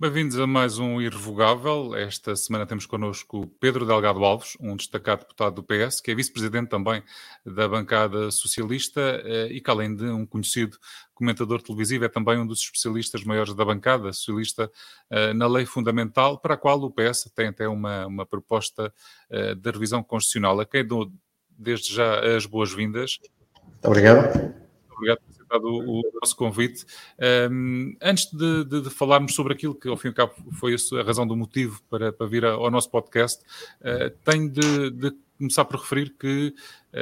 Bem-vindos a mais um Irrevogável. Esta semana temos connosco Pedro Delgado Alves, um destacado deputado do PS, que é vice-presidente também da bancada socialista e que, além de um conhecido comentador televisivo, é também um dos especialistas maiores da bancada socialista na lei fundamental, para a qual o PS tem até uma proposta de revisão constitucional. A quem dou desde já as boas-vindas. Obrigado. Obrigado por ter aceitado o nosso convite. Antes de falarmos sobre aquilo que, ao fim e ao cabo, foi a razão do motivo para vir ao nosso podcast, tenho de começar por referir que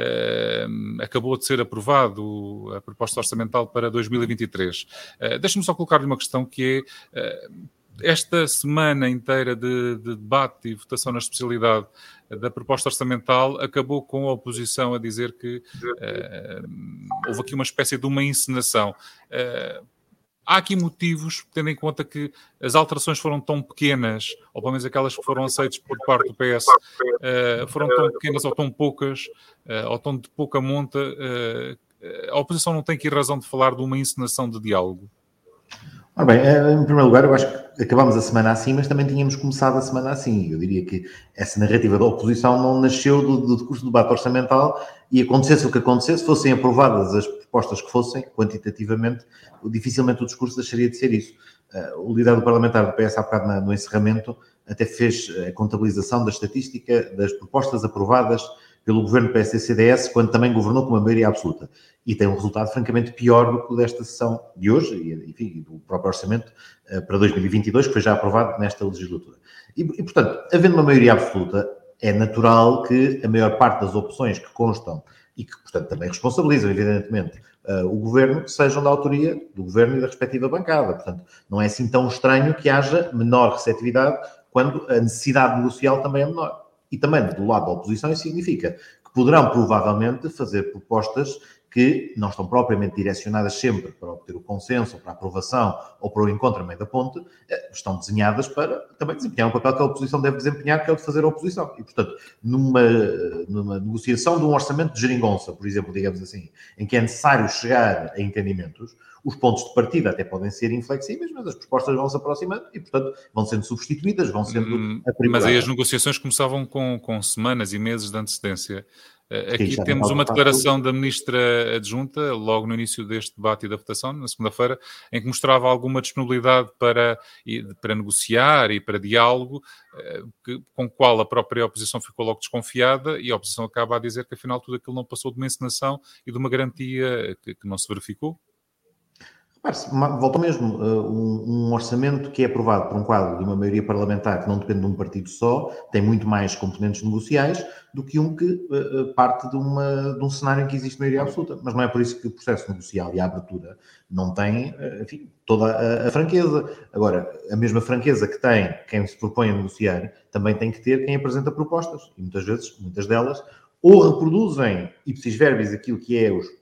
acabou de ser aprovado a proposta orçamental para 2023. Deixa-me só colocar-lhe uma questão que é... esta semana inteira de debate e votação na especialidade da proposta orçamental acabou com a oposição a dizer que houve aqui uma espécie de uma encenação. Há aqui motivos, tendo em conta que as alterações foram tão pequenas, ou pelo menos aquelas que foram aceitas por parte do PS, foram tão pequenas ou tão poucas, ou tão de pouca monta, a oposição não tem aqui razão de falar de uma encenação de diálogo? Ora bem, em primeiro lugar, eu acho que acabámos a semana assim, mas também tínhamos começado a semana assim. Eu diria que essa narrativa da oposição não nasceu do discurso do debate orçamental e acontecesse o que acontecesse, fossem aprovadas as propostas que fossem, quantitativamente, dificilmente o discurso deixaria de ser isso. O líder do parlamentar do PS, há bocado no encerramento, até fez a contabilização da estatística das propostas aprovadas pelo governo PSD-CDS, quando também governou com uma maioria absoluta. E tem um resultado francamente pior do que o desta sessão de hoje, e, enfim, do próprio orçamento para 2022, que foi já aprovado nesta legislatura. E, portanto, havendo uma maioria absoluta, é natural que a maior parte das opções que constam e que, portanto, também responsabilizam, evidentemente, o governo, sejam da autoria do governo e da respectiva bancada. Portanto, não é assim tão estranho que haja menor receptividade quando a necessidade negocial também é menor. E também, do lado da oposição, isso significa que poderão, provavelmente, fazer propostas que não estão propriamente direcionadas sempre para obter o consenso, ou para a aprovação, ou para o encontro a meio da ponte, estão desenhadas para também desempenhar um papel que a oposição deve desempenhar, que é o de fazer a oposição. E, portanto, numa negociação de um orçamento de geringonça, por exemplo, digamos assim, em que é necessário chegar a entendimentos, os pontos de partida até podem ser inflexíveis, mas as propostas vão se aproximando e, portanto, vão sendo substituídas, vão sendo aprimoradas. Mas aí as negociações começavam com semanas e meses de antecedência. Aqui temos uma declaração da ministra adjunta, logo no início deste debate e da votação, na segunda-feira, em que mostrava alguma disponibilidade para negociar e para diálogo, com o qual a própria oposição ficou logo desconfiada, e a oposição acaba a dizer que, afinal, tudo aquilo não passou de uma encenação e de uma garantia que não se verificou. Volta ao mesmo, um orçamento que é aprovado por um quadro de uma maioria parlamentar que não depende de um partido só, tem muito mais componentes negociais do que um que parte de um cenário em que existe maioria absoluta. Mas não é por isso que o processo negocial e a abertura não tem, enfim, toda a franqueza. Agora, a mesma franqueza que tem quem se propõe a negociar, também tem que ter quem apresenta propostas. E muitas vezes, muitas delas, ou reproduzem ipsis verbis aquilo que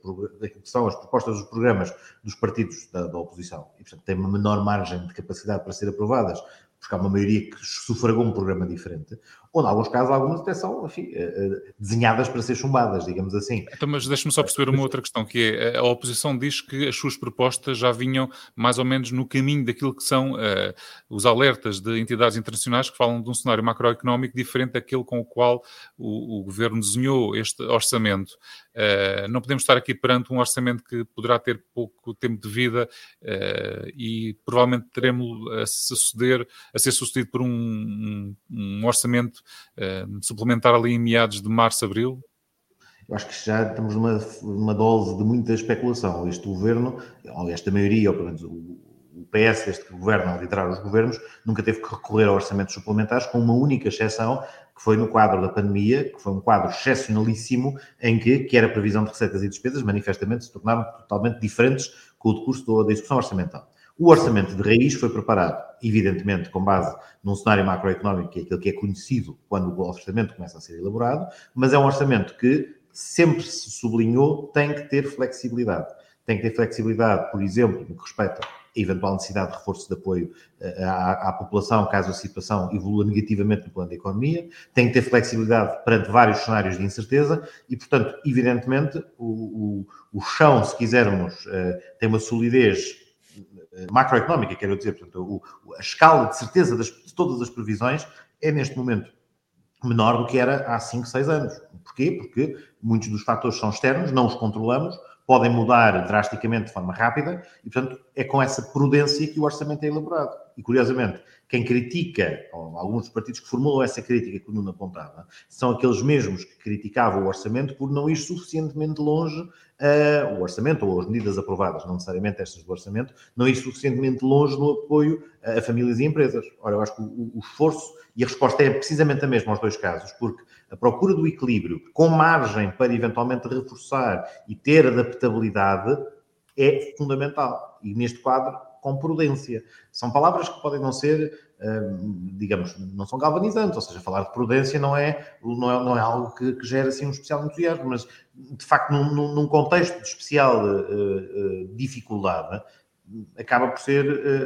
são as propostas dos programas dos partidos da oposição, e, portanto, têm uma menor margem de capacidade para ser aprovadas, porque há uma maioria que sufragou um programa diferente, ou, em alguns casos, algumas até são, enfim, desenhadas para ser chumbadas, digamos assim. Então, mas deixa-me só perceber uma outra questão, que é, a oposição diz que as suas propostas já vinham mais ou menos no caminho daquilo que são os alertas de entidades internacionais que falam de um cenário macroeconómico diferente daquele com o qual o governo desenhou este orçamento. Não podemos estar aqui perante um orçamento que poderá ter pouco tempo de vida e provavelmente teremos a ser sucedido por um orçamento suplementar ali em meados de março, abril? Eu acho que já estamos numa dose de muita especulação. Este governo, ou esta maioria, ou pelo menos o PS, este que governa a liderar os governos, nunca teve que recorrer a orçamentos suplementares, com uma única exceção, que foi no quadro da pandemia, que foi um quadro excepcionalíssimo, em que quer a previsão de receitas e despesas, manifestamente se tornaram totalmente diferentes com o decurso da execução orçamental. O orçamento de raiz foi preparado, evidentemente, com base num cenário macroeconómico, que é aquele que é conhecido quando o orçamento começa a ser elaborado, mas é um orçamento que sempre se sublinhou tem que ter flexibilidade. Tem que ter flexibilidade, por exemplo, no que respeita à eventual necessidade de reforço de apoio à população, caso a situação evolua negativamente no plano da economia. Tem que ter flexibilidade perante vários cenários de incerteza e, portanto, evidentemente, o chão, se quisermos, tem uma solidez macroeconómica, quero dizer, portanto, a escala de certeza de todas as previsões é neste momento menor do que era há 5, 6 anos. Porquê? Porque muitos dos fatores são externos, não os controlamos, podem mudar drasticamente de forma rápida e, portanto, é com essa prudência que o orçamento é elaborado. E, curiosamente, quem critica, ou alguns dos partidos que formulam essa crítica que o Nuno apontava, são aqueles mesmos que criticavam o orçamento por não ir suficientemente longe, o orçamento ou as medidas aprovadas, não necessariamente estas do orçamento, não ir suficientemente longe no apoio a famílias e empresas. Ora, eu acho que o esforço e a resposta é precisamente a mesma aos dois casos, porque a procura do equilíbrio, com margem para eventualmente reforçar e ter adaptabilidade, é fundamental. E neste quadro, com prudência. São palavras que podem não ser, digamos, não são galvanizantes, ou seja, falar de prudência não é algo que gera assim um especial entusiasmo, mas de facto num contexto de especial dificuldade, acaba por ser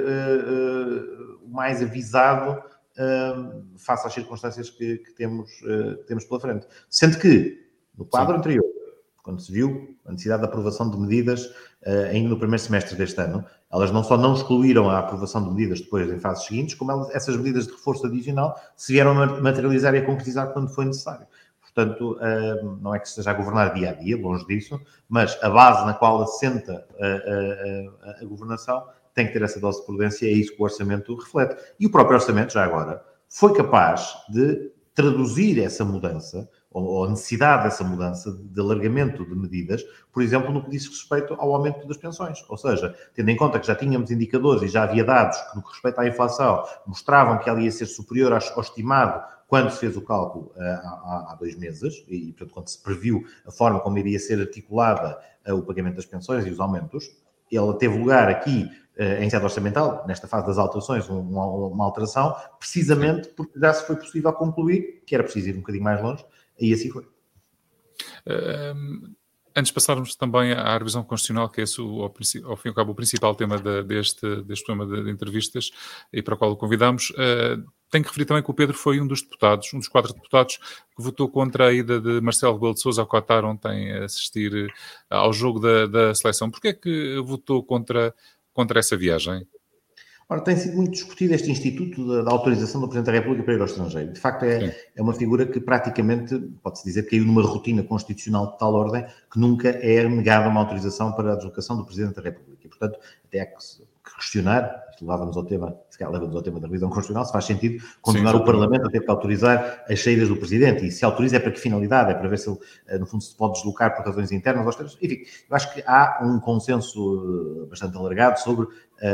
o mais avisado face às circunstâncias que temos pela frente. Sendo que, no quadro anterior, quando se viu a necessidade de aprovação de medidas ainda no primeiro semestre deste ano, elas não só não excluíram a aprovação de medidas depois em fases seguintes, como essas medidas de reforço adicional se vieram a materializar e a concretizar quando foi necessário. Portanto, não é que esteja a governar dia a dia, longe disso, mas a base na qual assenta a governação tem que ter essa dose de prudência, é isso que o orçamento reflete. E o próprio orçamento, já agora, foi capaz de traduzir essa mudança, ou a necessidade dessa mudança de alargamento de medidas, por exemplo, no que diz respeito ao aumento das pensões. Ou seja, tendo em conta que já tínhamos indicadores e já havia dados que, no que respeita à inflação, mostravam que ela ia ser superior ao estimado quando se fez o cálculo há 2 meses, e, portanto, quando se previu a forma como iria ser articulada o pagamento das pensões e os aumentos, ela teve lugar aqui, em sede orçamental, nesta fase das alterações, uma alteração, precisamente porque já se foi possível concluir que era preciso ir um bocadinho mais longe, e assim foi. Antes de passarmos também à revisão constitucional, que é esse, ao fim e ao cabo, o principal tema deste programa de entrevistas, e para o qual o convidamos, tenho que referir também que o Pedro foi um dos 4 deputados, que votou contra a ida de Marcelo Rebelo de Sousa ao Qatar ontem a assistir ao jogo da seleção. Porquê é que votou contra essa viagem? Ora, tem sido muito discutido este instituto da autorização do Presidente da República para ir ao estrangeiro. De facto, é uma figura que praticamente, pode-se dizer, caiu numa rotina constitucional de tal ordem que nunca é negada uma autorização para a deslocação do Presidente da República. E, portanto, até há que questionar, isto leva-nos ao tema, se calhar leva-nos ao tema da revisão constitucional, se faz sentido continuar o Parlamento a ter que autorizar as saídas do Presidente. E se autoriza é para que finalidade? É para ver se ele, no fundo, se pode deslocar por razões internas ou externas. Enfim, eu acho que há um consenso bastante alargado sobre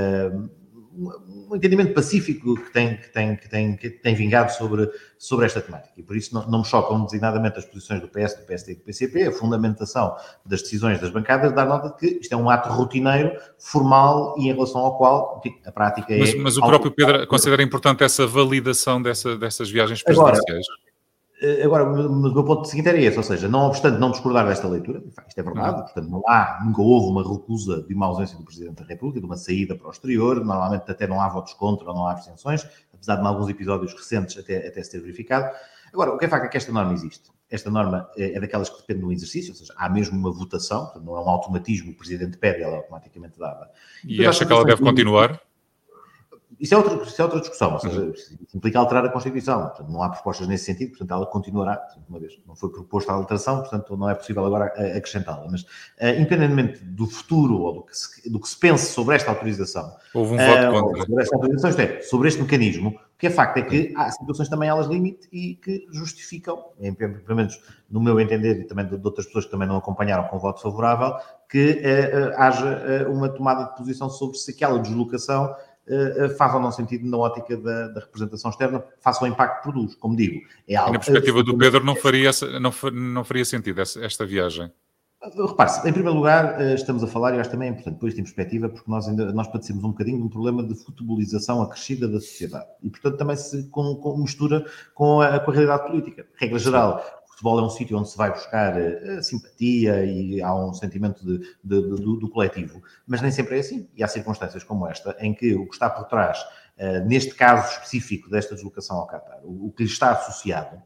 um entendimento pacífico que tem vingado sobre esta temática. E por isso não me chocam designadamente as posições do PS, do PSD e do PCP, a fundamentação das decisões das bancadas, dar nota de que isto é um ato rotineiro, formal e em relação ao qual, enfim, a prática é... Mas o próprio Pedro considera importante essa validação dessas viagens presidenciais? Agora, o meu ponto seguinte era esse, ou seja, não obstante não discordar desta leitura, isto é verdade, portanto nunca houve uma recusa de uma ausência do Presidente da República, de uma saída para o exterior, normalmente até não há votos contra ou não há abstenções, apesar de em alguns episódios recentes até se ter verificado. Agora, o que é facto é que esta norma existe. Esta norma é daquelas que depende do exercício, ou seja, há mesmo uma votação, portanto não é um automatismo, o Presidente pede, ela é automaticamente dada. E acha que ela deve continuar? Isso é outra discussão, ou seja, isso implica alterar a Constituição, portanto, não há propostas nesse sentido, portanto, ela continuará, portanto, uma vez, não foi proposta a alteração, portanto, não é possível agora acrescentá-la, mas, independentemente do futuro ou do que se pense sobre esta autorização, houve um voto contra. Sobre esta autorização, isto é, sobre este mecanismo, o que é facto é que há situações também elas limite e que justificam, pelo menos no meu entender e também de outras pessoas que também não acompanharam com voto favorável, que haja uma tomada de posição sobre se aquela deslocação faz ou não sentido na ótica da representação externa, face ao impacto que produz, como digo. É algo, e na perspectiva do Pedro não faria sentido esta viagem? Repare-se, em primeiro lugar, estamos a falar, e eu acho também é importante pôr isto em perspectiva, porque nós padecemos um bocadinho de um problema de futebolização acrescida da sociedade. E, portanto, também se mistura com a realidade política. Regra geral, o futebol é um sítio onde se vai buscar simpatia e há um sentimento do coletivo, mas nem sempre é assim. E há circunstâncias como esta, em que o que está por trás, neste caso específico desta deslocação ao Qatar, o que lhe está associado,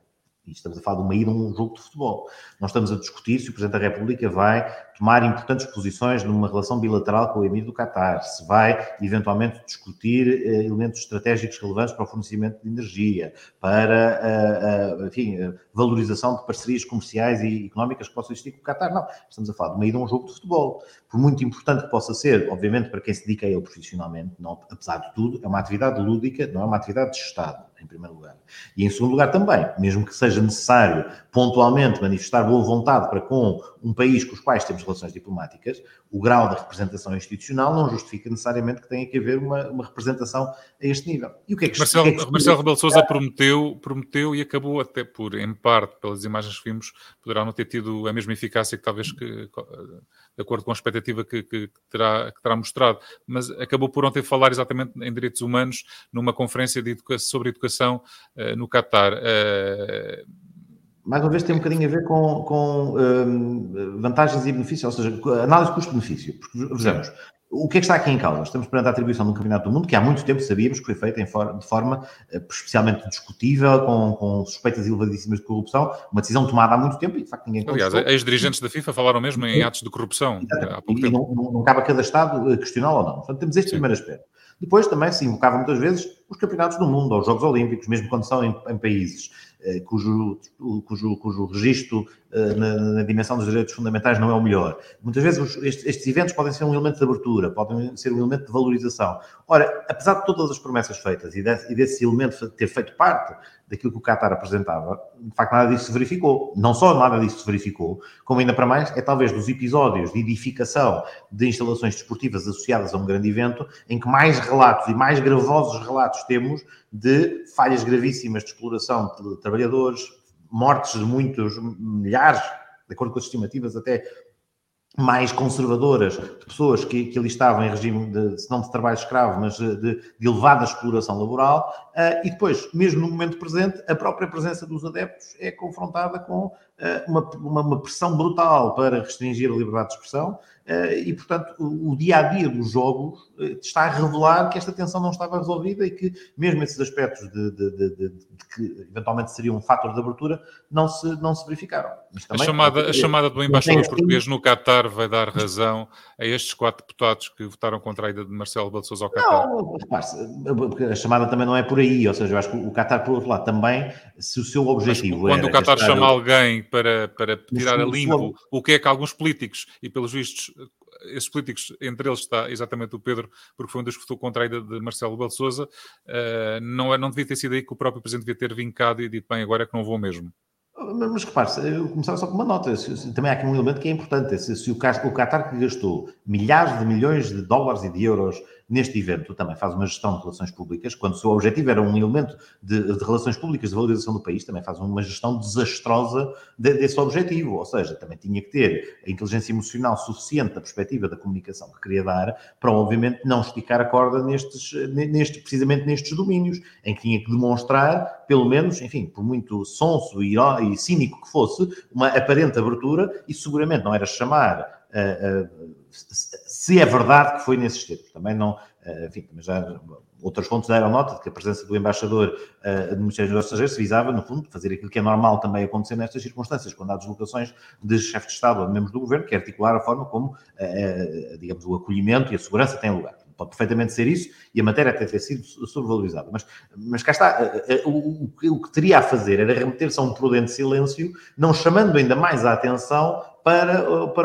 E estamos a falar de uma ida a um jogo de futebol. Nós estamos a discutir se o Presidente da República vai tomar importantes posições numa relação bilateral com o Emir do Qatar, se vai, eventualmente, discutir elementos estratégicos relevantes para o fornecimento de energia, para, enfim, valorização de parcerias comerciais e económicas que possam existir com o Qatar. Não, estamos a falar de uma ida a um jogo de futebol. Por muito importante que possa ser, obviamente, para quem se dedica a ele profissionalmente, não, apesar de tudo, é uma atividade lúdica, não é uma atividade de Estado, em primeiro lugar. E em segundo lugar também, mesmo que seja necessário pontualmente manifestar boa vontade para com um país com os quais temos relações diplomáticas, o grau da representação institucional não justifica necessariamente que tenha que haver uma representação a este nível. E o que é que Marcelo Rebelo de Sousa prometeu e acabou até por, em parte, pelas imagens que vimos, poderá não ter tido a mesma eficácia que talvez de acordo com a expectativa que terá mostrado, mas acabou por ontem falar exatamente em direitos humanos numa conferência sobre educação no Qatar. Mais uma vez tem um bocadinho a ver com vantagens e benefícios, ou seja, análise de custo-benefício. Porque, vejamos, o que é que está aqui em causa? Estamos perante a atribuição de um campeonato do mundo que há muito tempo sabíamos que foi feita de forma especialmente discutível, com suspeitas elevadíssimas de corrupção, uma decisão tomada há muito tempo e, de facto, ninguém contestou. Aliás, ex-dirigentes da FIFA falaram mesmo em atos de corrupção há pouco tempo. Não cabe a cada Estado questioná-lo ou não. Portanto, temos este primeiro aspecto. Depois também se invocava muitas vezes os campeonatos do mundo, ou os Jogos Olímpicos, mesmo quando são em países cujo registro na dimensão dos direitos fundamentais não é o melhor. Muitas vezes estes eventos podem ser um elemento de abertura, podem ser um elemento de valorização. Ora, apesar de todas as promessas feitas e desse elemento ter feito parte daquilo que o Qatar apresentava, de facto nada disso se verificou. Não só nada disso se verificou, como ainda para mais, é talvez dos episódios de edificação de instalações desportivas associadas a um grande evento, em que mais relatos e mais gravosos relatos temos de falhas gravíssimas de exploração de trabalhadores, mortes de muitos milhares, de acordo com as estimativas até mais conservadoras, de pessoas que ali estavam em regime, se não de trabalho escravo, mas de elevada exploração laboral, e depois, mesmo no momento presente, a própria presença dos adeptos é confrontada com uma pressão brutal para restringir a liberdade de expressão, e, portanto, o dia-a-dia dos jogos está a revelar que esta tensão não estava resolvida e que, mesmo esses aspectos de que eventualmente seria um fator de abertura, não se verificaram. A chamada do embaixador português no Qatar vai dar razão a estes 4 deputados que votaram contra a ida de Marcelo Rebelo de Sousa ao Qatar? Não, repare-se, a chamada também não é por aí, ou seja, eu acho que o Qatar, por outro lado, também, se o seu objetivo quando o Qatar chama alguém para tirar a limpo o que é que alguns políticos, e pelos vistos, esses políticos, entre eles está exatamente o Pedro, porque foi um dos que votou contra a ida de Marcelo Rebelo de Sousa, não devia ter sido aí que o próprio Presidente devia ter vincado e dito, bem, agora é que não vou mesmo. Mas repare-se, eu começava só com uma nota. Também há aqui um elemento que é importante. Se o Qatar, que gastou milhares de milhões de dólares e de euros neste evento, também faz uma gestão de relações públicas, quando o seu objetivo era um elemento de relações públicas, de valorização do país, também faz uma gestão desastrosa desse objetivo. Ou seja, também tinha que ter a inteligência emocional suficiente da perspectiva da comunicação que queria dar para, obviamente, não esticar a corda precisamente nestes domínios, em que tinha que demonstrar, pelo menos, enfim, por muito sonso e cínico que fosse, uma aparente abertura, e seguramente não era chamar, se é verdade que foi nesses termos. Também não, enfim, mas já outras fontes deram nota de que a presença do embaixador do Ministério dos Estrangeiros se visava, no fundo, fazer aquilo que é normal também acontecer nestas circunstâncias, quando há deslocações de chefes de Estado ou de membros do Governo, que é articular a forma como, digamos, o acolhimento e a segurança têm lugar. Pode perfeitamente ser isso, e a matéria até ter sido sobrevalorizada. Mas cá está, o que teria a fazer era remeter-se a um prudente silêncio, não chamando ainda mais a atenção para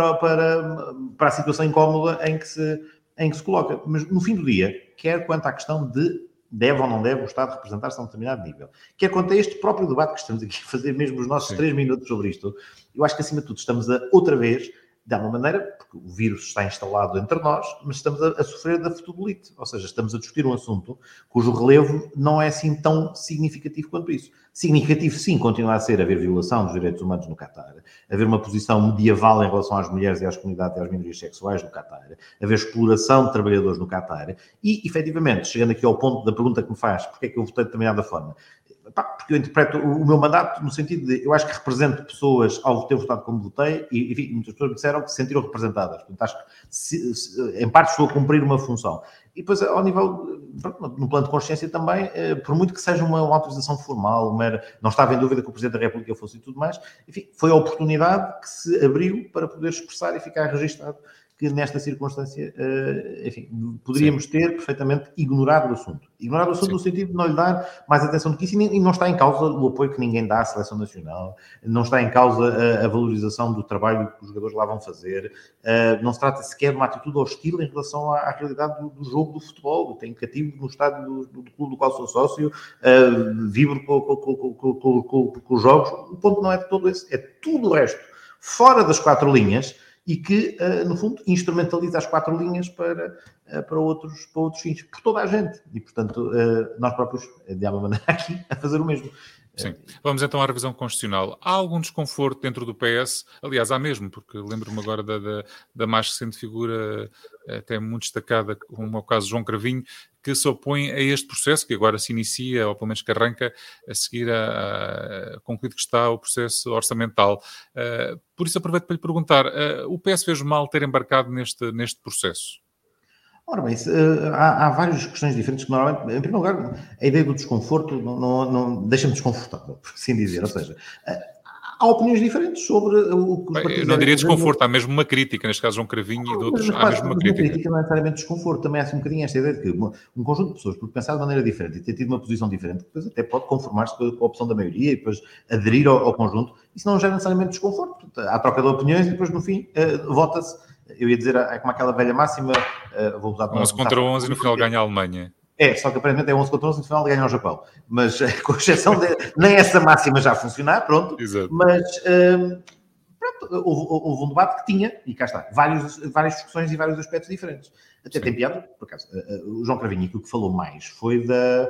a situação incómoda em que se coloca. Mas no fim do dia, quer quanto à questão de deve ou não deve o Estado representar-se a um determinado nível, quer quanto a este próprio debate que estamos aqui a fazer, mesmo os nossos 3 minutos sobre isto, eu acho que acima de tudo estamos outra vez, de alguma maneira, porque o vírus está instalado entre nós, mas estamos a sofrer da futebolite. Ou seja, estamos a discutir um assunto cujo relevo não é assim tão significativo quanto isso. Significativo, sim, continua a ser haver violação dos direitos humanos no Qatar, haver uma posição medieval em relação às mulheres e às comunidades e às minorias sexuais no Qatar, haver exploração de trabalhadores no Qatar e, efetivamente, chegando aqui ao ponto da pergunta que me faz, porque é que eu votei de determinada forma? Porque eu interpreto o meu mandato no sentido de, eu acho que represento pessoas ao ter votado como votei e, enfim, muitas pessoas me disseram que se sentiram representadas. Portanto, acho que, em parte, estou a cumprir uma função. E depois, ao nível, no plano de consciência também, por muito que seja uma autorização formal, não estava em dúvida que o Presidente da República fosse e tudo mais, enfim, foi a oportunidade que se abriu para poder expressar e ficar registado que nesta circunstância, enfim, poderíamos ter perfeitamente ignorado o assunto. Ignorado o assunto no sentido de não lhe dar mais atenção do que isso, e não está em causa o apoio que ninguém dá à Seleção Nacional, não está em causa a valorização do trabalho que os jogadores lá vão fazer, não se trata sequer de uma atitude hostil em relação à realidade do jogo do futebol. Eu tenho cativo no estádio do clube do qual sou sócio, vibro com os jogos. O ponto não é de todo esse, é tudo o resto, fora das 4 linhas, e que, no fundo, instrumentaliza as 4 linhas para outros fins, por toda a gente. E, portanto, nós próprios, de alguma maneira, aqui, a fazer o mesmo. Sim. Vamos então à revisão constitucional. Há algum desconforto dentro do PS? Aliás, há mesmo, porque lembro-me agora da mais recente figura, até muito destacada, como é o caso de João Cravinho, que se opõe a este processo, que agora se inicia, ou pelo menos que arranca, a seguir a concluído que está o processo orçamental. Por isso aproveito para lhe perguntar, o PS fez mal ter embarcado neste processo? Ora bem, há várias questões diferentes que normalmente, em primeiro lugar, a ideia do desconforto não deixa-me desconfortável, por assim dizer. Ou seja, há opiniões diferentes sobre o que os partidos... Eu não diria desconforto, há mesmo uma crítica, neste caso João Cravinho e de outros, há mesmo uma crítica. Uma crítica não é necessariamente desconforto, também há assim um bocadinho esta ideia de que um conjunto de pessoas, por pensar de maneira diferente e ter tido uma posição diferente, depois até pode conformar-se com a opção da maioria e depois aderir ao conjunto, isso não gera necessariamente desconforto. Há troca de opiniões e depois, no fim, vota-se. Eu ia dizer, é como aquela velha máxima, vou usar... 11 contra 11 e no final ganha a Alemanha. Só que aparentemente é 11 contra 11 e no final ganha o Japão. Mas, com exceção de... nem essa máxima já funcionar, pronto. Exato. Mas, pronto, houve um debate que tinha, e cá está, várias discussões e vários aspectos diferentes. Até tem piada, por acaso. O João Cravinho, aquilo que falou mais foi de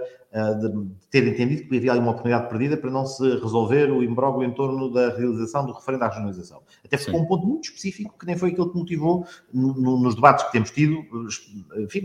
ter entendido que havia ali uma oportunidade perdida para não se resolver o imbróglio em torno da realização do referendo à regionalização. Até ficou um ponto muito específico, que nem foi aquilo que motivou, nos debates que temos tido, enfim,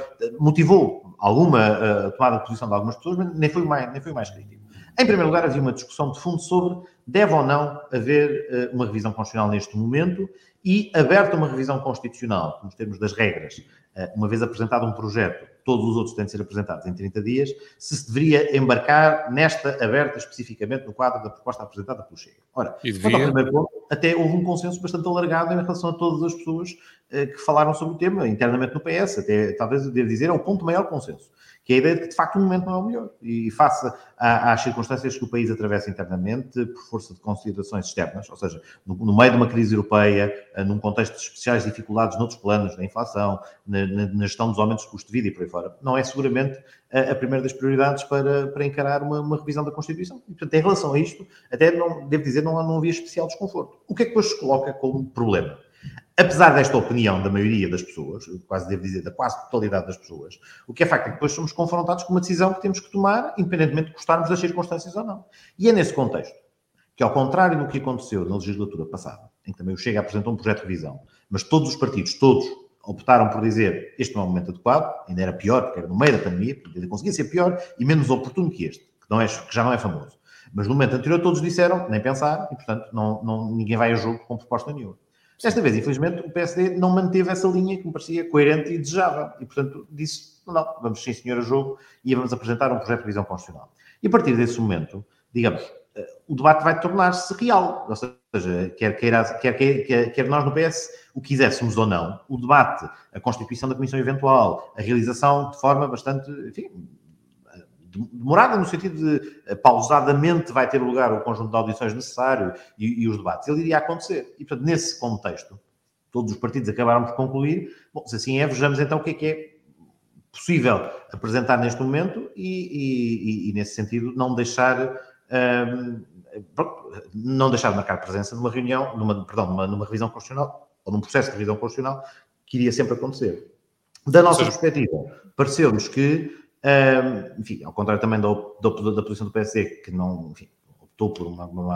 motivou alguma tomada de posição de algumas pessoas, mas nem foi mais crítico. Em primeiro lugar, havia uma discussão de fundo sobre deve ou não haver uma revisão constitucional neste momento e, aberta uma revisão constitucional, nos termos das regras, uma vez apresentado um projeto, todos os outros têm de ser apresentados em 30 dias, se deveria embarcar nesta aberta especificamente no quadro da proposta apresentada pelo Chega. Ora, quanto ao primeiro ponto, até houve um consenso bastante alargado em relação a todas as pessoas que falaram sobre o tema, internamente no PS, até talvez eu devo dizer, é o ponto de maior consenso, que é a ideia de que de facto o momento não é o melhor. E face às circunstâncias que o país atravessa internamente, por força de considerações externas, ou seja, no meio de uma crise europeia, num contexto de especiais dificuldades noutros planos, na inflação, na gestão dos aumentos de custo de vida e por aí fora, não é seguramente a primeira das prioridades para encarar uma revisão da Constituição. E, portanto, em relação a isto, até devo dizer, não havia especial desconforto. O que é que depois se coloca como problema? Apesar desta opinião da maioria das pessoas, quase devo dizer, da quase totalidade das pessoas, o que é facto é que depois somos confrontados com uma decisão que temos que tomar, independentemente de gostarmos das circunstâncias ou não. E é nesse contexto que, ao contrário do que aconteceu na legislatura passada, em que também o Chega apresentou um projeto de revisão, mas todos os partidos, optaram por dizer este não é o momento adequado, ainda era pior, porque era no meio da pandemia, ainda conseguia ser pior e menos oportuno que este, que já não é famoso. Mas no momento anterior todos disseram, nem pensar, e portanto ninguém vai a jogo com proposta nenhuma. Desta vez, infelizmente, o PSD não manteve essa linha que me parecia coerente e desejável. E, portanto, disse, não, vamos sim, senhor, a jogo e vamos apresentar um projeto de revisão constitucional. E a partir desse momento, digamos, o debate vai tornar-se real. Ou seja, quer nós no PS o quiséssemos ou não, o debate, a constituição da comissão eventual, a realização de forma bastante, enfim, demorada no sentido de pausadamente vai ter lugar o conjunto de audições necessário e os debates. Ele iria acontecer. E, portanto, nesse contexto, todos os partidos acabaram por concluir, bom, se assim é, vejamos então o que é possível apresentar neste momento e nesse sentido, não deixar de marcar presença numa reunião, numa revisão constitucional, ou num processo de revisão constitucional, que iria sempre acontecer. Da nossa perspectiva, pareceu-nos que enfim, ao contrário também da posição do PSD, que não, enfim, optou por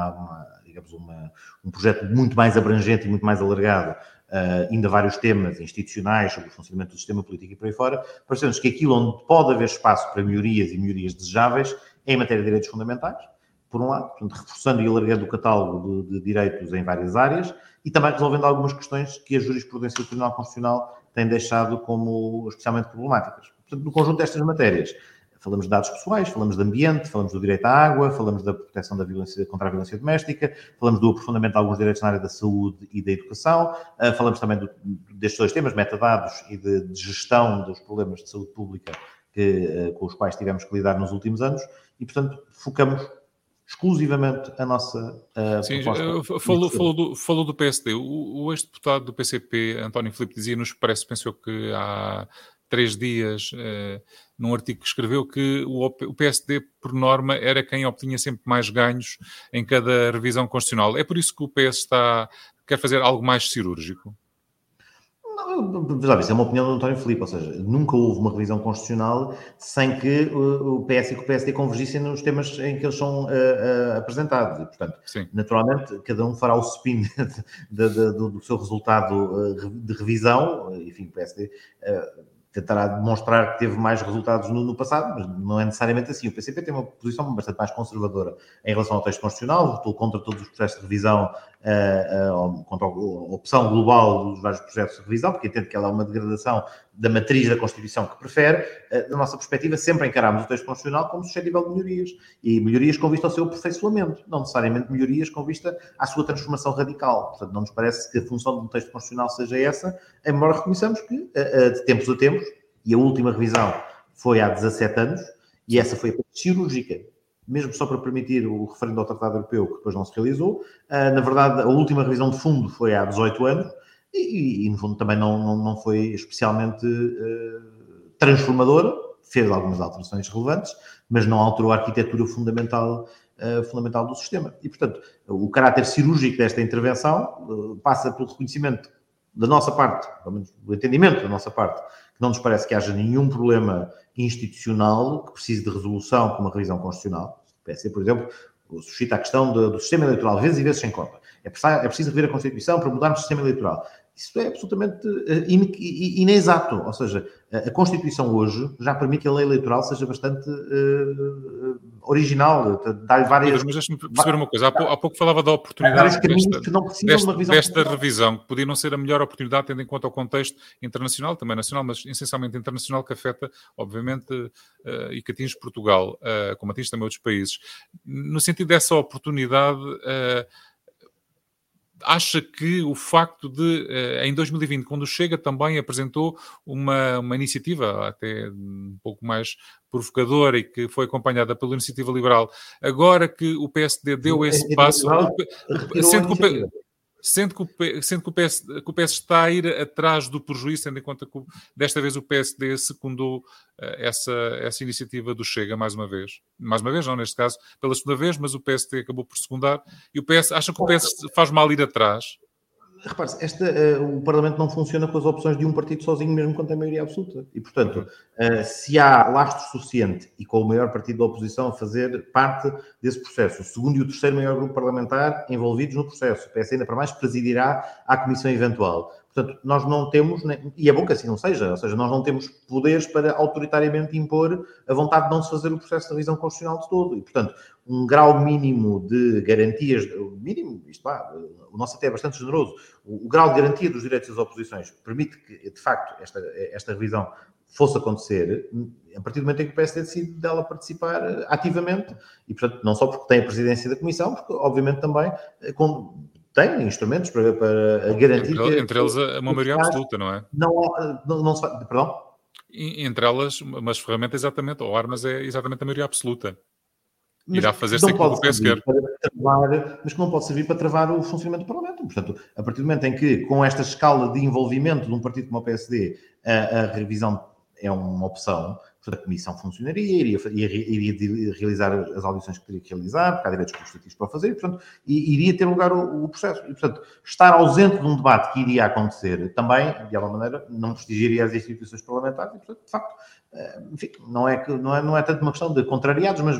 um projeto muito mais abrangente e muito mais alargado, ainda vários temas institucionais sobre o funcionamento do sistema político e por aí fora, pareceu-nos que aquilo onde pode haver espaço para melhorias e melhorias desejáveis é em matéria de direitos fundamentais, por um lado, portanto, reforçando e alargando o catálogo de direitos em várias áreas e também resolvendo algumas questões que a jurisprudência do Tribunal Constitucional tem deixado como especialmente problemáticas. Portanto, no conjunto destas matérias, falamos de dados pessoais, falamos de ambiente, falamos do direito à água, falamos da proteção da violência, contra a violência doméstica, falamos do aprofundamento de alguns direitos na área da saúde e da educação, falamos também destes dois temas, metadados e de gestão dos problemas de saúde pública com os quais tivemos que lidar nos últimos anos e, portanto, focamos exclusivamente a nossa proposta. Falou do PSD. O ex-deputado do PCP, António Filipe, dizia-nos, pensou que há 3 dias, num artigo que escreveu, que o PSD, por norma, era quem obtinha sempre mais ganhos em cada revisão constitucional. É por isso que o PS quer fazer algo mais cirúrgico? Não, isso é uma opinião do António Filipe, ou seja, nunca houve uma revisão constitucional sem que o PS e o PSD convergissem nos temas em que eles são apresentados. E, portanto, sim, naturalmente, cada um fará o spin do seu resultado de revisão. Enfim, o PSD tentará demonstrar que teve mais resultados no passado, mas não é necessariamente assim. O PCP tem uma posição bastante mais conservadora em relação ao texto constitucional, votou contra todos os processos de revisão, contra a opção global dos vários projetos de revisão, porque entende que ela é uma degradação da matriz da Constituição que prefere. Da nossa perspectiva, sempre encaramos o texto constitucional como suscetível de melhorias, e melhorias com vista ao seu aperfeiçoamento, não necessariamente melhorias com vista à sua transformação radical. Portanto, não nos parece que a função de um texto constitucional seja essa, embora reconheçamos que, de tempos a tempos, e a última revisão foi há 17 anos, e essa foi cirúrgica, mesmo só para permitir o referendo ao Tratado Europeu, que depois não se realizou. Na verdade, a última revisão de fundo foi há 18 anos, e no fundo também não foi especialmente transformadora, fez algumas alterações relevantes, mas não alterou a arquitetura fundamental do sistema. E, portanto, o caráter cirúrgico desta intervenção passa pelo reconhecimento da nossa parte, pelo menos do entendimento da nossa parte, que não nos parece que haja nenhum problema institucional que precise de resolução com uma revisão constitucional. O PSD, por exemplo, suscita a questão do sistema eleitoral, vezes e vezes sem conta. É preciso rever a Constituição para mudarmos o sistema eleitoral. Isso é absolutamente inexato. Ou seja, a Constituição hoje já permite que a lei eleitoral seja bastante original, dá-lhe várias... Mas deixa-me perceber uma coisa. Há pouco falava da oportunidade desta revisão, que podia não ser a melhor oportunidade, tendo em conta o contexto internacional, também nacional, mas essencialmente internacional, que afeta, obviamente, e que atinge Portugal, como atinge também outros países. No sentido dessa oportunidade... acha que o facto de, em 2020, quando o Chega também apresentou uma iniciativa até um pouco mais provocadora e que foi acompanhada pela Iniciativa Liberal, agora que o PSD deu esse passo, sendo que o PS está a ir atrás do prejuízo, tendo em conta que desta vez o PSD secundou essa iniciativa do Chega mais uma vez. Mais uma vez, não neste caso, pela segunda vez, mas o PSD acabou por secundar. E o PS, acha que o PS faz mal ir atrás? Repare-se, o Parlamento não funciona com as opções de um partido sozinho, mesmo quando tem maioria absoluta. E, portanto, se há lastro suficiente e com o maior partido da oposição a fazer parte desse processo, o segundo e o terceiro maior grupo parlamentar envolvidos no processo, o PS ainda para mais presidirá à comissão eventual. Portanto, nós não temos, e é bom que assim não seja, ou seja, nós não temos poderes para autoritariamente impor a vontade de não se fazer o processo de revisão constitucional de todo. E, portanto, um grau mínimo de garantias, o nosso até é bastante generoso, o grau de garantia dos direitos das oposições permite que, de facto, esta revisão fosse acontecer a partir do momento em que o PSD decide dela participar ativamente, e, portanto, não só porque tem a presidência da Comissão, porque, obviamente, também tem instrumentos para garantir entre eles uma maioria absoluta, não é? Não se faz... Perdão? Entre elas, umas ferramentas exatamente, ou armas é exatamente a maioria absoluta. Mas irá fazer-se aquilo que o PS quer. Mas que não pode servir para travar o funcionamento do Parlamento. Portanto, a partir do momento em que, com esta escala de envolvimento de um partido como o PSD, a revisão é uma opção, portanto, a Comissão funcionaria, iria realizar as audições que teria que realizar, porque há direitos constitutivos para fazer, e, portanto, iria ter lugar o processo. E, portanto, estar ausente de um debate que iria acontecer também, de alguma maneira, não prestigiaria as instituições parlamentares, e, portanto, de facto, enfim, não é tanto uma questão de contrariados, mas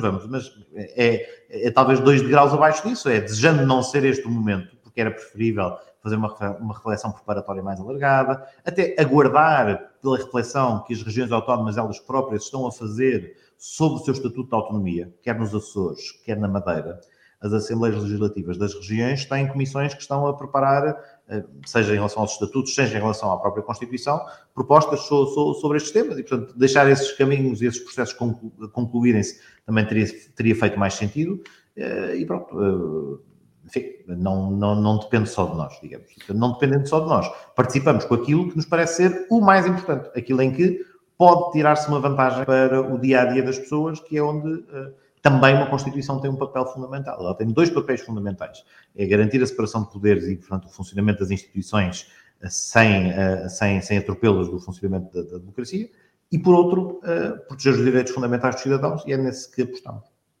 é talvez 2 degraus abaixo disso, é desejando não ser este o momento, porque era preferível fazer uma reflexão preparatória mais alargada, até aguardar pela reflexão que as regiões autónomas elas próprias estão a fazer sob o seu estatuto de autonomia, quer nos Açores, quer na Madeira, as Assembleias Legislativas das regiões têm comissões que estão a preparar, seja em relação aos estatutos, seja em relação à própria Constituição, propostas sobre estes temas e, portanto, deixar esses caminhos e esses processos concluírem-se também teria feito mais sentido e pronto, enfim, não depende só de nós, digamos. Não dependendo só de nós, participamos com aquilo que nos parece ser o mais importante, aquilo em que pode tirar-se uma vantagem para o dia-a-dia das pessoas, que é onde também uma Constituição tem um papel fundamental. Ela tem 2 papéis fundamentais. É garantir a separação de poderes e, portanto, o funcionamento das instituições sem atropelos do funcionamento da democracia e, por outro, proteger os direitos fundamentais dos cidadãos, e é nesse que apostamos.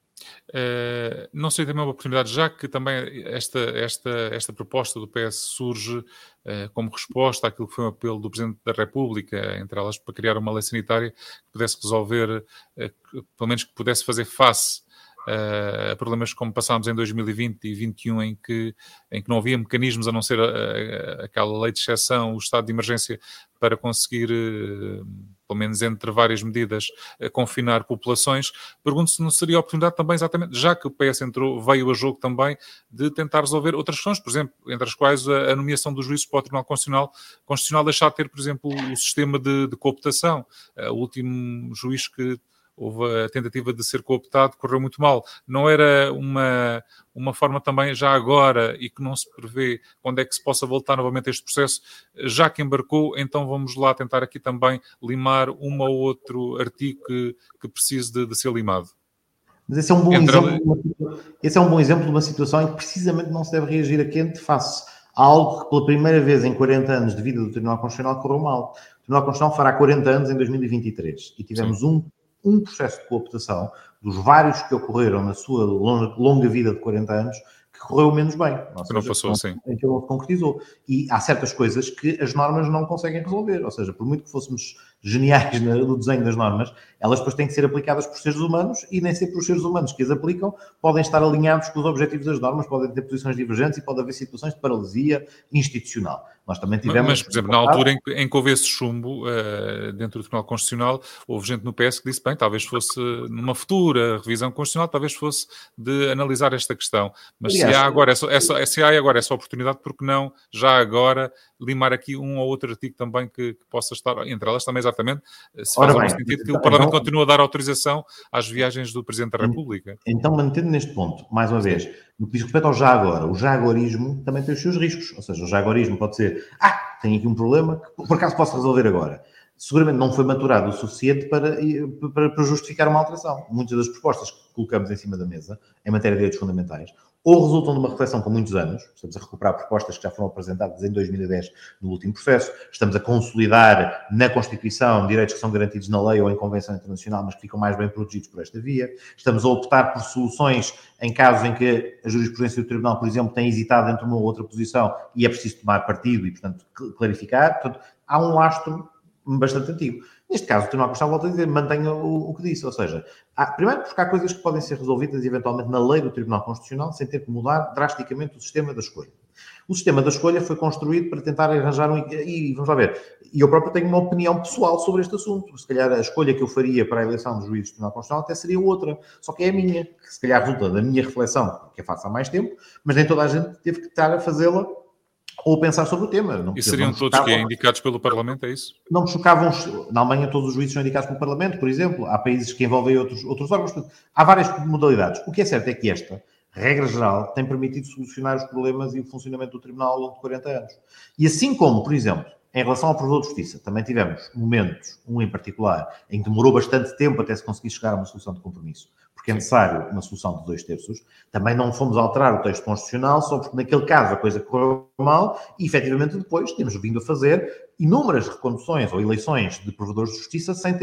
Não sei também uma oportunidade, já que também esta proposta do PS surge como resposta àquilo que foi um apelo do Presidente da República, entre elas para criar uma lei sanitária que pudesse resolver, pelo menos que pudesse fazer face a problemas como passámos em 2020 e 2021, em que não havia mecanismos a não ser aquela lei de exceção, o estado de emergência, para conseguir, pelo menos entre várias medidas, confinar populações. Pergunto se não seria a oportunidade também, exatamente, já que o PS veio a jogo também, de tentar resolver outras questões, por exemplo, entre as quais a nomeação dos juízes para o Tribunal Constitucional deixar de ter, por exemplo, o sistema de cooptação. O último juiz que houve a tentativa de ser cooptado, correu muito mal. Não era uma forma também, já agora, e que não se prevê quando é que se possa voltar novamente a este processo, já que embarcou, então vamos lá tentar aqui também limar um ou outro artigo que precise de ser limado. Mas esse é um bom exemplo de uma situação em que precisamente não se deve reagir a quente face a algo que pela primeira vez em 40 anos de vida do Tribunal Constitucional correu mal. O Tribunal Constitucional fará 40 anos em 2023 e tivemos um processo de cooptação, dos vários que ocorreram na sua longa vida de 40 anos, que correu menos bem. Não passou, sim. Em que não se concretizou. E há certas coisas que as normas não conseguem resolver. Ou seja, por muito que fôssemos geniais no desenho das normas, elas depois têm que ser aplicadas por seres humanos e nem sempre por seres humanos que as aplicam podem estar alinhados com os objetivos das normas, podem ter posições divergentes e pode haver situações de paralisia institucional. Nós também tivemos... Mas, por exemplo, na altura em que houve esse chumbo dentro do Tribunal Constitucional, houve gente no PS que disse, bem, talvez fosse numa futura revisão constitucional, talvez fosse de analisar esta questão. Mas se há agora essa oportunidade, por que não já agora limar aqui um ou outro artigo também que possa estar, entre elas também exatamente, se faz algum sentido que o Parlamento continue a dar autorização às viagens do Presidente da República. Então, mantendo neste ponto, mais uma vez, no que diz respeito ao já agora, o já agorismo também tem os seus riscos. Ou seja, o já agorismo pode ser, tenho aqui um problema que por acaso posso resolver agora. Seguramente não foi maturado o suficiente para justificar uma alteração. Muitas das propostas que colocamos em cima da mesa, em matéria de direitos fundamentais, ou resultam de uma reflexão com muitos anos, estamos a recuperar propostas que já foram apresentadas em 2010 no último processo, estamos a consolidar na Constituição direitos que são garantidos na lei ou em convenção internacional, mas que ficam mais bem protegidos por esta via, estamos a optar por soluções em casos em que a jurisprudência do Tribunal, por exemplo, tem hesitado entre uma ou outra posição e é preciso tomar partido e, portanto, clarificar. Portanto, há um lastro bastante antigo. Neste caso, o Tribunal Constitucional, volta a dizer, mantenha o que disse, ou seja, primeiro porque há coisas que podem ser resolvidas eventualmente na lei do Tribunal Constitucional sem ter que mudar drasticamente o sistema da escolha. O sistema da escolha foi construído para tentar arranjar e vamos lá ver, e eu próprio tenho uma opinião pessoal sobre este assunto, se calhar a escolha que eu faria para a eleição dos juízes do Tribunal Constitucional até seria outra, só que é a minha, que se calhar resulta da minha reflexão, que eu faço há mais tempo, mas nem toda a gente teve que estar a fazê-la ou pensar sobre o tema. E seriam todos que indicados pelo Parlamento, é isso? Não me chocavam. Na Alemanha todos os juízes são indicados pelo Parlamento, por exemplo. Há países que envolvem outros órgãos. Há várias modalidades. O que é certo é que esta regra geral tem permitido solucionar os problemas e o funcionamento do Tribunal ao longo de 40 anos. E assim como, por exemplo, em relação ao Provedor de Justiça, também tivemos momentos, um em particular, em que demorou bastante tempo até se conseguir chegar a uma solução de compromisso, porque é necessário uma solução de 2/3, também não fomos alterar o texto constitucional só porque naquele caso a coisa correu mal e, efetivamente, depois temos vindo a fazer inúmeras reconduções ou eleições de provedores de justiça sem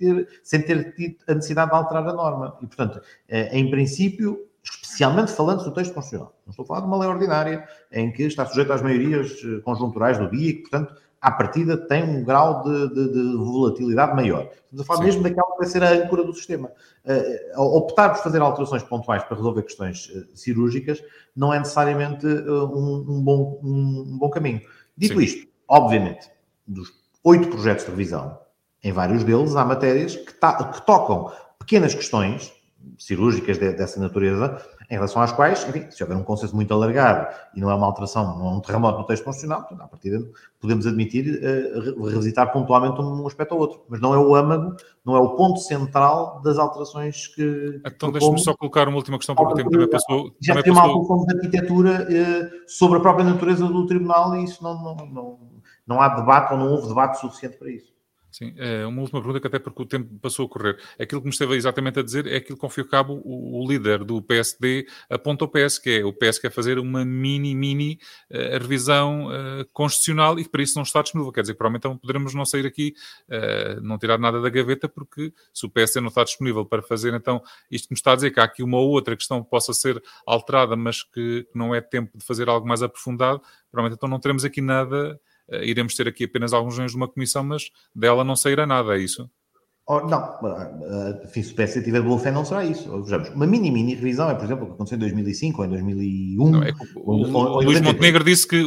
ter tido a necessidade de alterar a norma. E, portanto, em princípio, especialmente falando do texto constitucional, não estou a falar de uma lei ordinária em que está sujeito às maiorias conjunturais do dia e que, portanto, à partida tem um grau de volatilidade maior. Estamos a falar mesmo daquela que vai ser a âncora do sistema. Optar por fazer alterações pontuais para resolver questões cirúrgicas não é necessariamente um bom caminho. Dito isto, obviamente, dos 8 projetos de revisão, em vários deles há matérias que tocam pequenas questões cirúrgicas dessa natureza, em relação às quais, enfim, se houver um consenso muito alargado e não é uma alteração, não é um terremoto no texto constitucional, portanto, à partida podemos admitir revisitar pontualmente um aspecto ou outro. Mas não é o âmago, não é o ponto central das alterações que então deixe-me só colocar uma última questão, porque o tempo também passou. Já tem uma alteração de arquitetura sobre a própria natureza do tribunal e isso não há debate ou não houve debate suficiente para isso. Sim, uma última pergunta, que até porque o tempo passou a correr. Aquilo que me esteve exatamente a dizer é aquilo que, ao fim e ao cabo, o líder do PSD aponta ao PS, que é o PS quer fazer uma mini revisão constitucional e que para isso não está disponível. Quer dizer, provavelmente então poderemos não sair aqui, não tirar nada da gaveta, porque se o PSD não está disponível para fazer, então, isto que me está a dizer que há aqui uma outra questão que possa ser alterada, mas que não é tempo de fazer algo mais aprofundado, provavelmente então não teremos aqui nada. Iremos ter aqui apenas alguns anos de uma comissão, mas dela não sairá nada, é isso? Não, enfim, se o PSD tiver boa fé, não será isso. Vejamos, uma mini revisão é, por exemplo, o que aconteceu em 2005 ou em 2001. Não, o Luís Montenegro disse que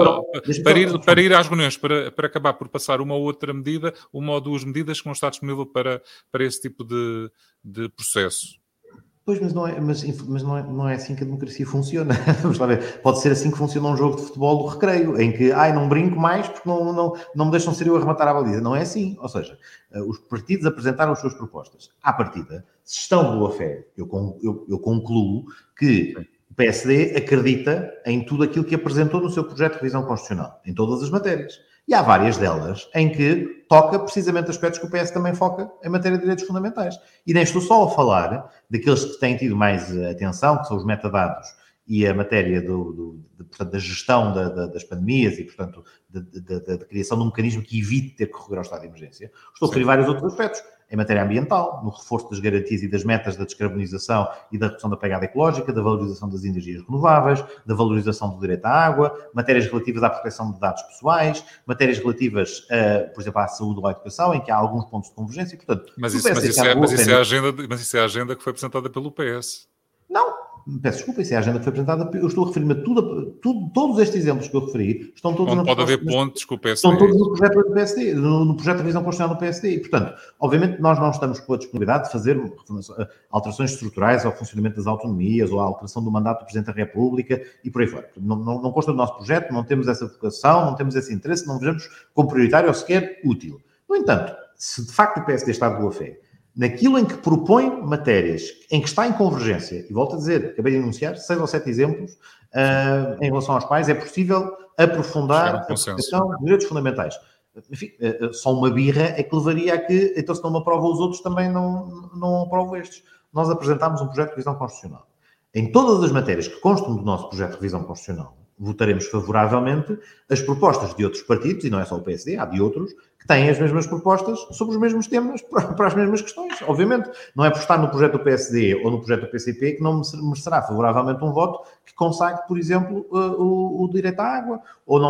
para ir às reuniões, para acabar por passar uma ou outra medida, uma ou duas medidas que não está disponível para esse tipo de processo. Pois, mas não é assim que a democracia funciona. Vamos lá ver. Pode ser assim que funciona um jogo de futebol do recreio, em que, não brinco mais porque não me deixam ser eu a rematar a baliza. Não é assim. Ou seja, os partidos apresentaram as suas propostas. À partida, se estão de boa fé, eu concluo que o PSD acredita em tudo aquilo que apresentou no seu projeto de revisão constitucional, em todas as matérias. E há várias delas em que toca precisamente aspectos que o PS também foca em matéria de direitos fundamentais. E nem estou só a falar daqueles que têm tido mais atenção, que são os metadados e a matéria portanto, da gestão das pandemias e, portanto, da criação de um mecanismo que evite ter que recorrer ao estado de emergência. Estou a referir vários outros aspectos. Em matéria ambiental, no reforço das garantias e das metas da descarbonização e da redução da pegada ecológica, da valorização das energias renováveis, da valorização do direito à água, matérias relativas à proteção de dados pessoais, matérias relativas, por exemplo, à saúde ou à educação, em que há alguns pontos de convergência. Portanto, mas isso é a agenda que foi apresentada pelo PS. Não, peço desculpa, isso é a agenda que foi apresentada. Eu estou a referir-me a todos estes exemplos que eu referi, estão todos onde pode haver pontos com o PSD. Estão todos no projeto do PSD, no projeto de revisão constitucional do PSD. E, portanto, obviamente nós não estamos com a disponibilidade de fazer alterações estruturais ao funcionamento das autonomias ou à alteração do mandato do Presidente da República e por aí fora. Não consta do nosso projeto, não temos essa vocação, não temos esse interesse, não vejamos como prioritário ou sequer útil. No entanto, se de facto o PSD está de boa fé, naquilo em que propõe matérias em que está em convergência, e volto a dizer, acabei de enunciar 6 ou 7 exemplos em relação aos quais é possível aprofundar a proteção de direitos fundamentais. Enfim, só uma birra é que levaria a que, então se não me aprova os outros, também não aprovo estes. Nós apresentámos um projeto de revisão constitucional. Em todas as matérias que constam do nosso projeto de revisão constitucional, votaremos favoravelmente as propostas de outros partidos, e não é só o PSD, há de outros, que têm as mesmas propostas sobre os mesmos temas, para as mesmas questões. Obviamente, não é por estar no projeto do PSD ou no projeto do PCP que não merecerá favoravelmente um voto que consagre, por exemplo, o direito à água, ou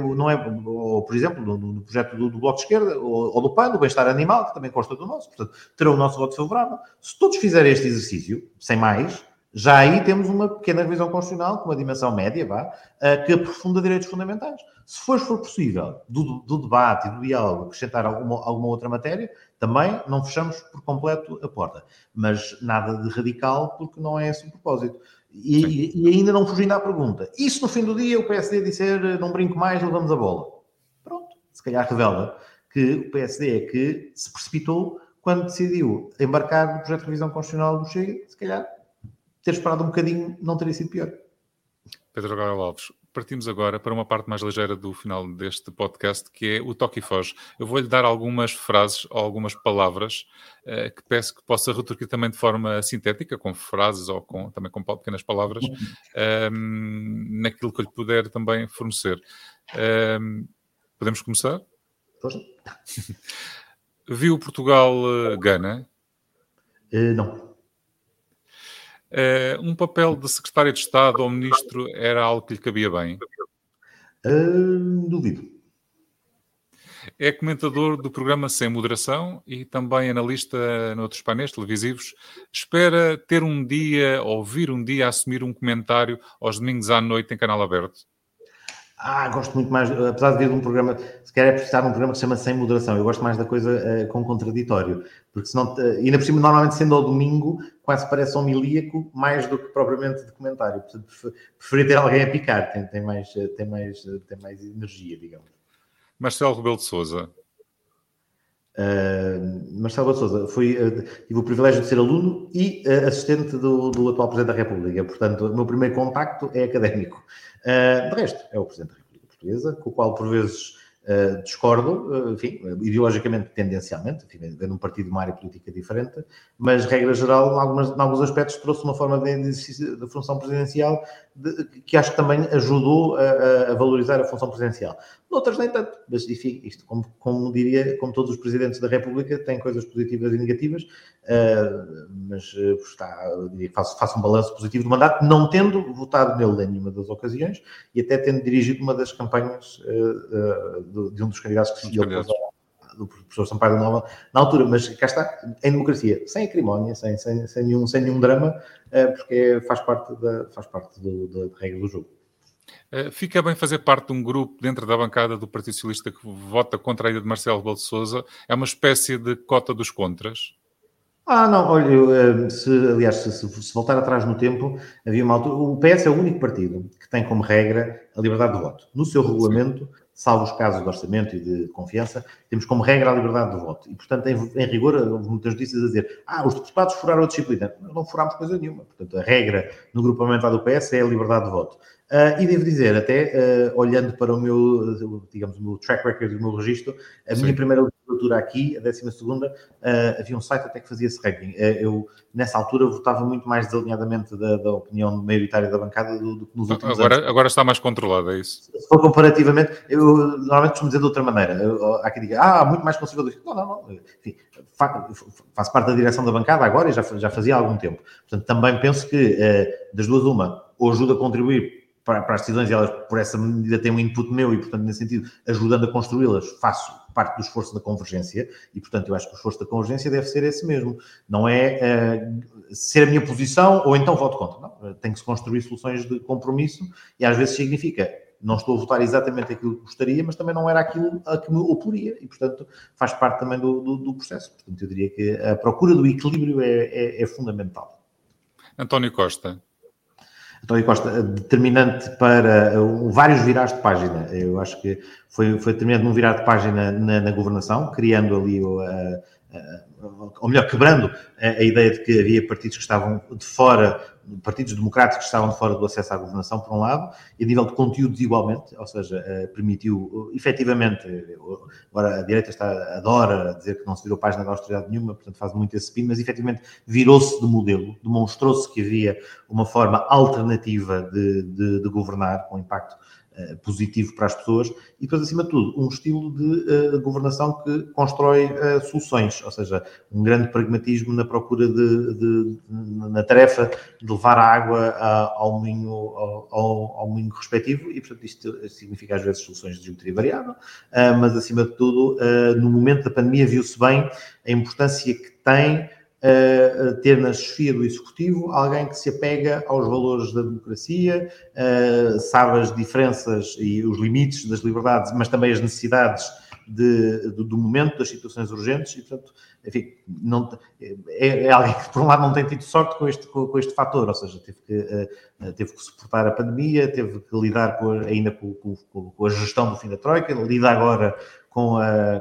ou, por exemplo, no projeto do Bloco de Esquerda, ou do PAN, do bem-estar animal, que também consta do nosso. Portanto, terão o nosso voto favorável. Se todos fizerem este exercício, sem mais, já aí temos uma pequena revisão constitucional, com uma dimensão média, que aprofunda direitos fundamentais. Se for possível, do debate e do diálogo, acrescentar alguma outra matéria, também não fechamos por completo a porta. Mas nada de radical, porque não é esse o propósito. E ainda não fugindo à pergunta. E se no fim do dia o PSD disser não brinco mais, levamos a bola? Pronto. Se calhar revela que o PSD é que se precipitou quando decidiu embarcar no projeto de revisão constitucional do Chega, se calhar ter esperado um bocadinho não teria sido pior. Pedro Gael Alves, partimos agora para uma parte mais ligeira do final deste podcast, que é o toque e foge. Eu vou-lhe dar algumas frases ou algumas palavras que peço que possa retorquir também de forma sintética, com frases ou também com pequenas palavras, naquilo que eu lhe puder também fornecer. Podemos começar? Poxa. Viu Portugal-Gana? Não. Um papel de secretário de Estado ou ministro era algo que lhe cabia bem? Duvido. É comentador do programa Sem Moderação e também analista noutros painéis televisivos. Espera ter um dia, ou vir um dia, a assumir um comentário aos domingos à noite em canal aberto? Gosto muito mais, apesar de ver um programa, se calhar é precisar de um programa que se chama Sem Moderação. Eu gosto mais da coisa com contraditório, porque senão, ainda por cima, normalmente sendo ao domingo, quase parece homilíaco, mais do que propriamente de comentário. Portanto, preferir ter alguém a picar, tem mais energia, digamos. Marcelo Rebelo de Sousa. Marcelo Rebelo de Sousa, tive o privilégio de ser aluno e assistente do atual Presidente da República. Portanto, o meu primeiro contacto é académico. De resto, é o Presidente da República Portuguesa, com o qual, por vezes, discordo, enfim, ideologicamente, tendencialmente, enfim, vendo um partido de uma área política diferente, mas, regra geral, em alguns aspectos, trouxe uma forma de exercício da função presidencial que acho que também ajudou a valorizar a função presidencial. Noutras nem tanto, mas, enfim, isto, como diria, como todos os presidentes da República, tem coisas positivas e negativas, mas diria que faço um balanço positivo do mandato, não tendo votado nele em nenhuma das ocasiões e até tendo dirigido uma das campanhas de um dos candidatos que se do professor Sampaio da Nova na altura, mas cá está, em democracia, sem acrimónia, sem nenhum drama, porque faz parte da regra do jogo. Fica bem fazer parte de um grupo dentro da bancada do Partido Socialista que vota contra a ida de Marcelo Rebelo de Sousa? É uma espécie de cota dos contras? Não, olha, se voltar atrás no tempo, havia uma altura, o PS é o único partido que tem como regra a liberdade de voto. No seu regulamento, salvo os casos de orçamento e de confiança, temos como regra a liberdade de voto. E, portanto, em rigor, houve muitas notícias a dizer os deputados furaram a disciplina. Nós não furámos coisa nenhuma. Portanto, a regra no grupo parlamentar do PS é a liberdade de voto. E devo dizer, até olhando para o meu track record, o meu registro, a minha primeira legislatura aqui, a 12ª, havia um site até que fazia esse ranking. Eu, nessa altura, votava muito mais desalinhadamente da opinião maioritária da bancada do que nos últimos anos. Agora está mais controlado, é isso? Se for comparativamente, eu normalmente costumo dizer de outra maneira. Há quem diga, muito mais conservador. Não. Enfim, faço parte da direção da bancada agora e já fazia há algum tempo. Portanto, também penso que, das duas, ou ajuda a contribuir para as decisões e elas, por essa medida, têm um input meu e, portanto, nesse sentido, ajudando a construí-las, faço parte do esforço da convergência e, portanto, eu acho que o esforço da convergência deve ser esse mesmo. Não é ser a minha posição ou então voto contra. Não. Tem que se construir soluções de compromisso e, às vezes, significa não estou a votar exatamente aquilo que gostaria, mas também não era aquilo a que me oporia e, portanto, faz parte também do processo. Portanto, eu diria que a procura do equilíbrio é fundamental. António Costa, determinante para vários virares de página. Eu acho que foi determinante num virar de página na governação, criando ali, ou melhor, quebrando a ideia de que havia partidos que estavam de fora, partidos democráticos que estavam de fora do acesso à governação, por um lado, e a nível de conteúdos igualmente, ou seja, permitiu, efetivamente, agora a direita adora dizer que não se virou página de austeridade nenhuma, portanto faz muito esse spin, mas efetivamente virou-se de modelo, demonstrou-se que havia uma forma alternativa de governar, com impacto positivo para as pessoas e depois, acima de tudo, um estilo de governação que constrói soluções, ou seja, um grande pragmatismo na procura na tarefa de levar a água ao moinho respectivo e, portanto, isto significa às vezes soluções de geometria variável, mas, acima de tudo, no momento da pandemia viu-se bem a importância que tem ter na chefia do Executivo alguém que se apega aos valores da democracia, sabe as diferenças e os limites das liberdades, mas também as necessidades do momento, das situações urgentes, e, portanto, enfim, é alguém que, por um lado, não tem tido sorte com este fator, ou seja, teve que suportar a pandemia, teve que lidar ainda com a gestão do fim da Troika, lida agora com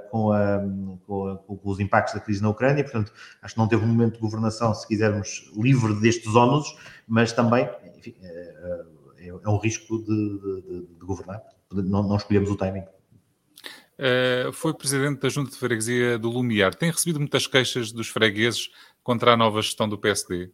os impactos da crise na Ucrânia, portanto, acho que não teve um momento de governação, se quisermos, livre destes ónus, mas também, enfim, é um risco de governar. Não escolhemos o timing. Foi presidente da Junta de Freguesia do Lumiar. Tem recebido muitas queixas dos fregueses contra a nova gestão do PSD?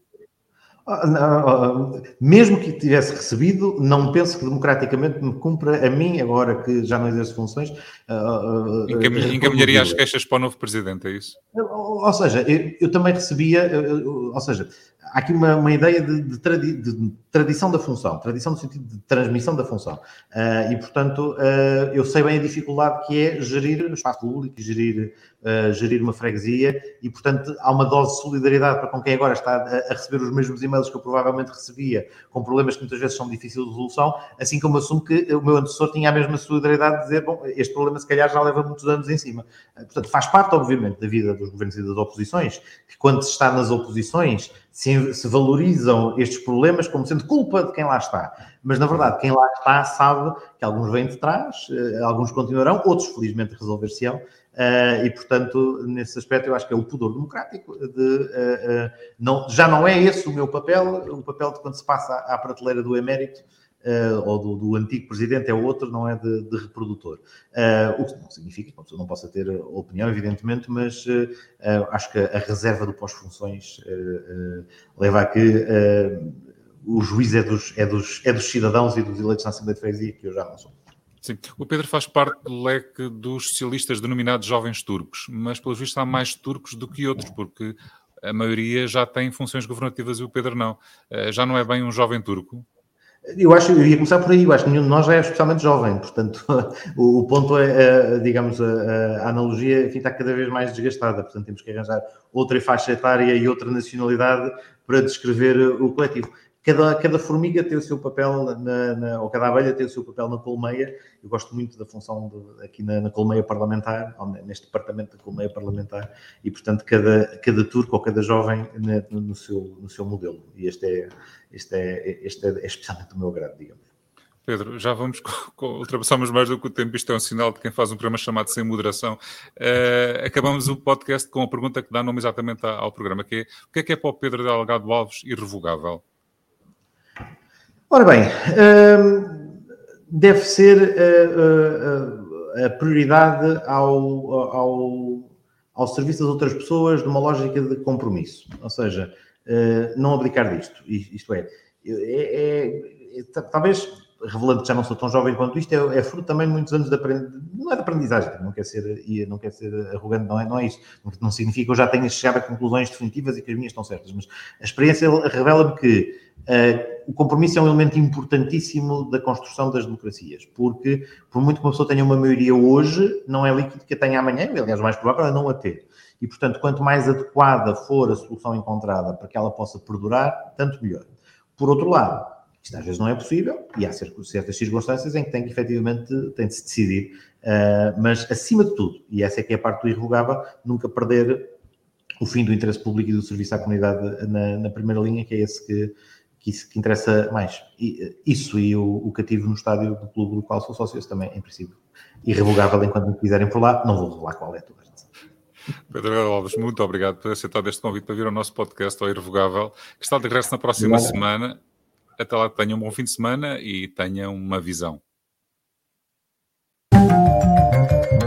Mesmo que tivesse recebido, não penso que democraticamente me cumpra a mim, agora que já não exerço funções. Encaminharia as queixas para o novo presidente, é isso? Ou seja, eu também recebia, ou seja, há aqui uma ideia de tradição da função, tradição no sentido de transmissão da função. E, portanto, eu sei bem a dificuldade que é gerir o espaço público, gerir uma freguesia e, portanto, há uma dose de solidariedade para com quem agora está a receber os mesmos e-mails que eu provavelmente recebia, com problemas que muitas vezes são difíceis de resolução, assim como assumo que o meu antecessor tinha a mesma solidariedade de dizer, bom, este problema se calhar já leva muitos anos em cima. Portanto, faz parte, obviamente, da vida dos governos e das oposições, que quando se está nas oposições se valorizam estes problemas como sendo culpa de quem lá está. Mas, na verdade, quem lá está sabe que alguns vêm de trás, alguns continuarão, outros, felizmente, resolver-se-ão. E, portanto, nesse aspecto, eu acho que é o pudor democrático. Já não é esse o meu papel. O papel de quando se passa à prateleira do emérito ou do antigo presidente é outro, não é de reprodutor. O que não significa que uma pessoa não possa ter opinião, evidentemente, mas acho que a reserva do pós-funções leva a que o juiz é dos cidadãos e dos eleitos na Assembleia de Freguesia, que eu já não sou. Sim, o Pedro faz parte do leque dos socialistas denominados jovens turcos, mas pelos vistos há mais turcos do que outros, porque a maioria já tem funções governativas e o Pedro não. Já não é bem um jovem turco? Eu ia começar por aí, eu acho que nenhum de nós já é especialmente jovem, portanto, o ponto é, digamos, a analogia enfim, está cada vez mais desgastada, portanto temos que arranjar outra faixa etária e outra nacionalidade para descrever o coletivo. Cada formiga tem o seu papel, ou cada abelha tem o seu papel na colmeia. Eu gosto muito da função aqui na colmeia parlamentar, neste departamento da colmeia parlamentar, e, portanto, cada turco ou cada jovem no seu modelo. E este é especialmente do meu agrado, digamos. Pedro, já ultrapassamos mais do que o tempo. Isto é um sinal de quem faz um programa chamado Sem Moderação. Acabamos o podcast com a pergunta que dá nome exatamente ao programa, que é: o que é para o Pedro Delgado Alves irrevogável? Ora bem, deve ser a prioridade ao serviço das outras pessoas numa lógica de compromisso. Ou seja, não abdicar disto. Isto talvez, revelando que já não sou tão jovem quanto isto, é fruto também de muitos anos de aprendizagem. Não é de aprendizagem, não quer ser arrogante, não é isso. Não significa que eu já tenha chegado a conclusões definitivas e que as minhas estão certas, mas a experiência revela-me que o compromisso é um elemento importantíssimo da construção das democracias, porque, por muito que uma pessoa tenha uma maioria hoje, não é líquido que a tenha amanhã, e, aliás, o mais provável é não a ter. E, portanto, quanto mais adequada for a solução encontrada para que ela possa perdurar, tanto melhor. Por outro lado, isto às vezes não é possível, e há certas circunstâncias em que tem de se decidir, mas, acima de tudo, e essa é que é a parte do irrevogável, nunca perder o fim do interesse público e do serviço à comunidade na primeira linha, que é esse que interessa mais. Isso e o cativo no estádio do clube do qual sou sócio, também, em princípio, irrevogável enquanto me quiserem por lá. Não vou revelar qual é toda. Pedro Alves, muito obrigado por aceitar este convite para vir ao nosso podcast, ao Irrevogável, que está de regresso na próxima semana. Até lá, tenham um bom fim de semana e tenham uma visão.